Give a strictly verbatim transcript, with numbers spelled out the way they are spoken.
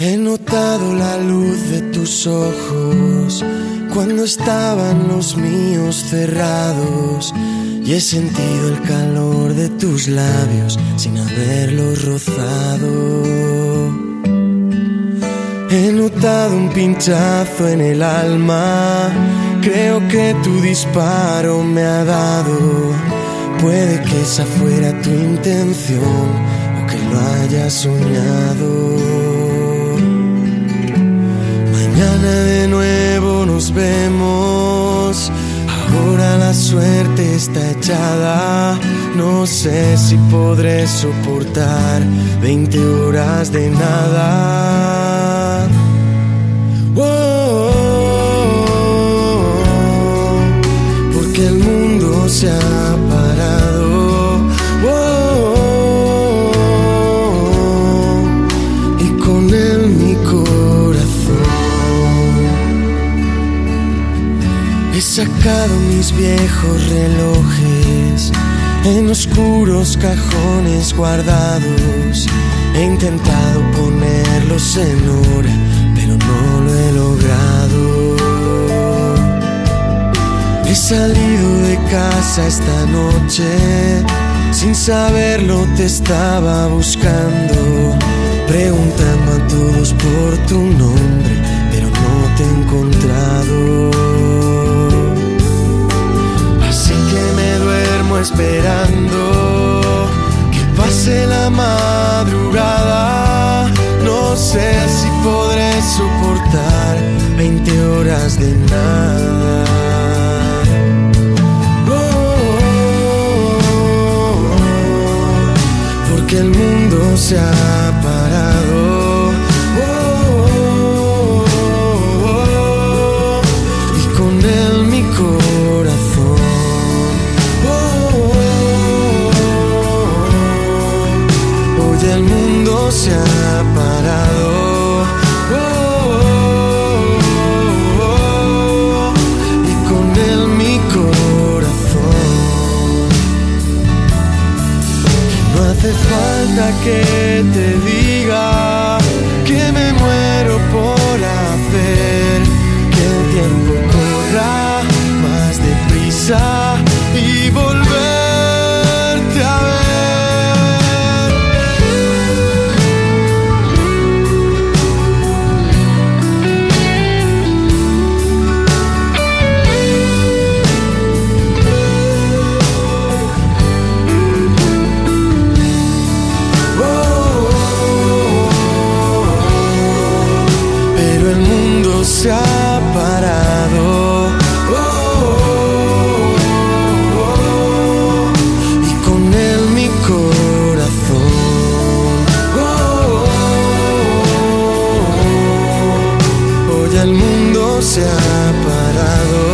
He notado la luz de tus ojos cuando estaban los míos cerrados, y he sentido el calor de tus labios sin haberlos rozado. He notado un pinchazo en el alma, creo que tu disparo me ha dado. Puede que esa fuera tu intención o que lo hayas soñado. Mañana de nuevo nos vemos, ahora la suerte está echada. No sé si podré soportar veinte horas de nada. Oh, porque el mundo se ha parado. Oh, y con él mi corazón. He sacado mis viejos relojes en oscuros cajones guardados. He intentado ponerlos en hora, pero no lo he logrado. He salido de casa esta noche, sin saberlo te estaba buscando, preguntando a todos por tu nombre, pero no te he encontrado. Así que me duermo esperando que pase la madrugada. No sé si podré soportar veinte horas de nada. Porque el mundo se ha parado. Oh, oh, oh, y con él mi corazón. Oh, oh, hoy el mundo se ha parado. Oh, oh, y con él mi corazón. No hace falta que te diga que me muero por hacer que el tiempo corra más deprisa y volverte a ver. Se ha parado. Oh, oh, oh, y con él mi corazón. Oh, oh, hoy el mundo se ha parado.